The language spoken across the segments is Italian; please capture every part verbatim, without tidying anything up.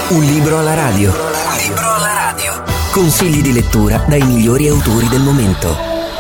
Un libro alla radio. Un libro alla radio. Consigli di lettura dai migliori autori del momento.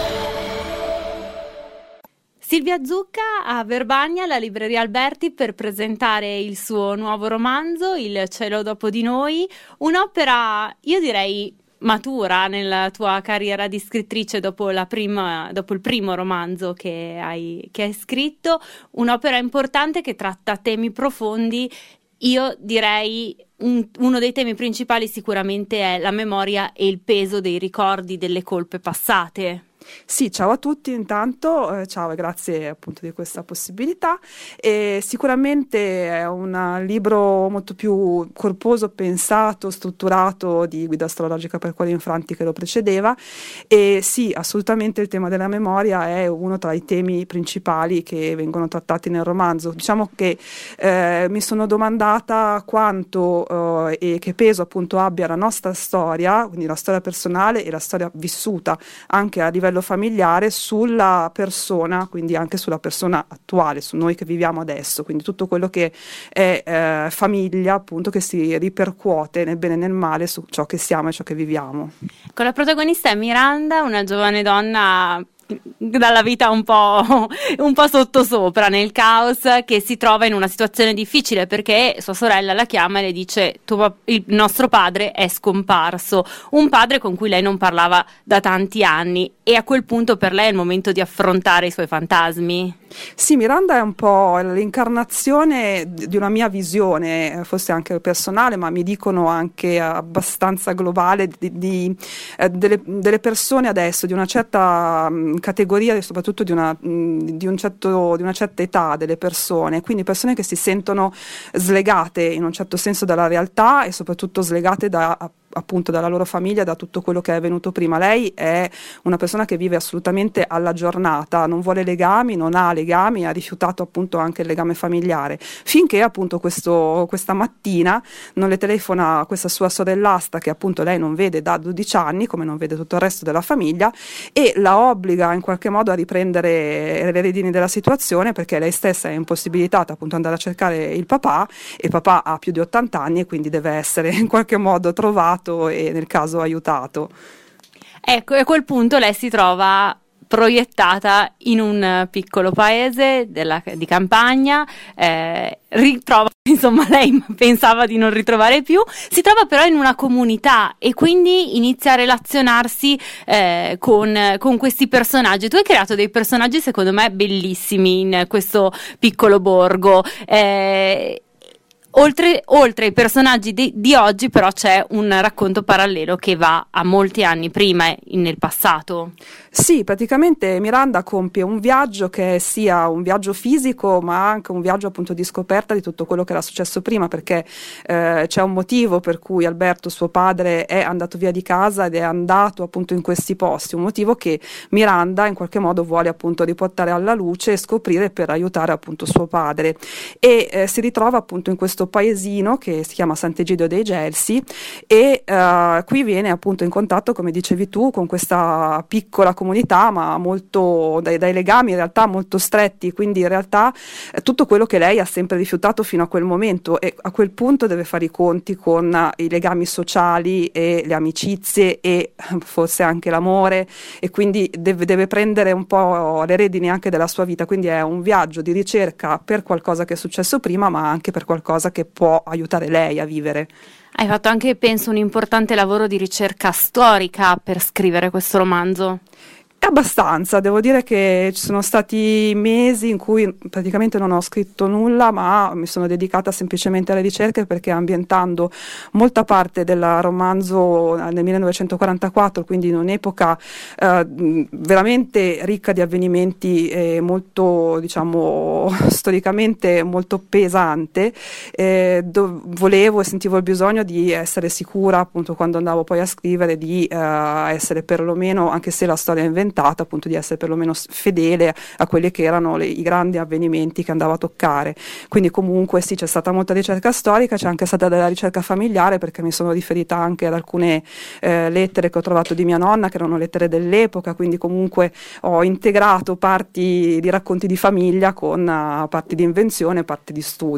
Silvia Zucca a Verbania, alla libreria Alberti, per presentare il suo nuovo romanzo, Il cielo dopo di noi, un'opera, io direi, matura nella tua carriera di scrittrice dopo, la prima, dopo il primo romanzo che hai, che hai scritto, un'opera importante che tratta temi profondi. Io direi un, uno dei temi principali sicuramente è la memoria e il peso dei ricordi delle colpe passate. Sì, ciao a tutti intanto, eh, ciao e grazie appunto di questa possibilità. E sicuramente è un libro molto più corposo, pensato, strutturato di Guida astrologica per cuori infranti che lo precedeva, e sì, assolutamente il tema della memoria è uno tra i temi principali che vengono trattati nel romanzo. Diciamo che eh, mi sono domandata quanto eh, e che peso appunto abbia la nostra storia, quindi la storia personale e la storia vissuta anche a livello familiare sulla persona, quindi anche sulla persona attuale, su noi che viviamo adesso, quindi tutto quello che è eh, famiglia, appunto, che si ripercuote nel bene e nel male su ciò che siamo e ciò che viviamo. Con la protagonista è Miranda, una giovane donna dalla vita un po', un po' sottosopra, nel caos, che si trova in una situazione difficile perché sua sorella la chiama e le dice: tuo, il nostro padre è scomparso, un padre con cui lei non parlava da tanti anni, e a quel punto per lei è il momento di affrontare i suoi fantasmi. Sì, Miranda è un po' l'incarnazione di una mia visione, forse anche personale, ma mi dicono anche abbastanza globale, di, di, eh, delle, delle persone adesso di una certa mh, categoria e soprattutto di una, mh, di, un certo, di una certa età delle persone, quindi persone che si sentono slegate in un certo senso dalla realtà e soprattutto slegate da appunto dalla loro famiglia, da tutto quello che è venuto prima. Lei è una persona che vive assolutamente alla giornata, non vuole legami, non ha legami, ha rifiutato appunto anche il legame familiare, finché appunto questo, questa mattina non le telefona questa sua sorellastra che appunto lei non vede da dodici anni, come non vede tutto il resto della famiglia, e la obbliga in qualche modo a riprendere le redini della situazione, perché lei stessa è impossibilitata appunto ad andare a cercare il papà, e papà ha più di ottanta anni e quindi deve essere in qualche modo trovato e nel caso aiutato. Ecco, e a quel punto lei si trova proiettata in un piccolo paese della, di campagna, eh, ritrova, insomma, lei pensava di non ritrovare più, si trova però in una comunità e quindi inizia a relazionarsi eh, con, con questi personaggi. Tu hai creato dei personaggi secondo me bellissimi in questo piccolo borgo. Eh, Oltre, oltre ai personaggi di, di oggi, però, c'è un racconto parallelo che va a molti anni prima e nel passato. Sì, praticamente Miranda compie un viaggio che è sia un viaggio fisico ma anche un viaggio appunto di scoperta di tutto quello che era successo prima, perché eh, c'è un motivo per cui Alberto, suo padre, è andato via di casa ed è andato appunto in questi posti, un motivo che Miranda in qualche modo vuole appunto riportare alla luce e scoprire per aiutare appunto suo padre, e eh, si ritrova appunto in questo paesino che si chiama Sant'Egidio dei Gelsi, e eh, qui viene appunto in contatto, come dicevi tu, con questa piccola comunità, ma molto dai, dai legami in realtà molto stretti, quindi in realtà eh, tutto quello che lei ha sempre rifiutato fino a quel momento, e a quel punto deve fare i conti con uh, i legami sociali e le amicizie e forse anche l'amore, e quindi deve, deve prendere un po' le redini anche della sua vita, quindi è un viaggio di ricerca per qualcosa che è successo prima, ma anche per qualcosa che può aiutare lei a vivere. Hai fatto anche, penso, un importante lavoro di ricerca storica per scrivere questo romanzo. Abbastanza, devo dire che ci sono stati mesi in cui praticamente non ho scritto nulla, ma mi sono dedicata semplicemente alle ricerche, perché ambientando molta parte del romanzo nel millenovecentoquarantaquattro, quindi in un'epoca eh, veramente ricca di avvenimenti e molto, diciamo, storicamente molto pesante, eh, do- volevo e sentivo il bisogno di essere sicura appunto quando andavo poi a scrivere di eh, essere perlomeno, anche se la storia è inventata, appunto di essere perlomeno fedele a quelli che erano le, i grandi avvenimenti che andava a toccare. Quindi comunque sì, c'è stata molta ricerca storica, c'è anche stata della ricerca familiare, perché mi sono riferita anche ad alcune eh, lettere che ho trovato di mia nonna, che erano lettere dell'epoca, quindi comunque ho integrato parti di racconti di famiglia con uh, parti di invenzione, parti di studio.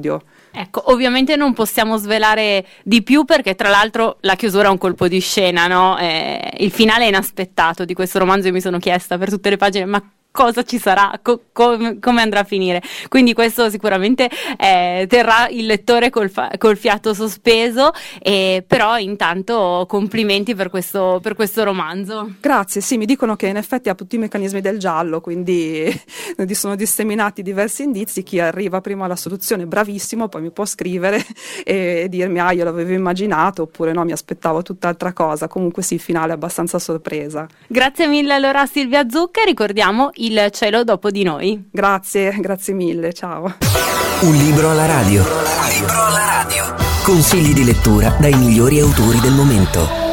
Ecco, ovviamente non possiamo svelare di più perché tra l'altro la chiusura è un colpo di scena, no? Eh, il finale è inaspettato di questo romanzo, io mi sono chiesta per tutte le pagine, ma cosa ci sarà, co- com- come andrà a finire, quindi questo sicuramente eh, terrà il lettore col, fa- col fiato sospeso, eh, però intanto complimenti per questo, per questo romanzo. Grazie, sì, mi dicono che in effetti ha tutti i meccanismi del giallo, quindi sono disseminati diversi indizi, chi arriva prima alla soluzione bravissimo, poi mi può scrivere e dirmi ah io l'avevo immaginato oppure no mi aspettavo tutt'altra cosa, comunque sì, il finale è abbastanza sorpresa. Grazie mille allora a Silvia Zucca, ricordiamo Il cielo dopo di noi. Grazie, grazie mille, ciao. Un libro alla radio. Un libro alla radio. Consigli di lettura dai migliori autori del momento.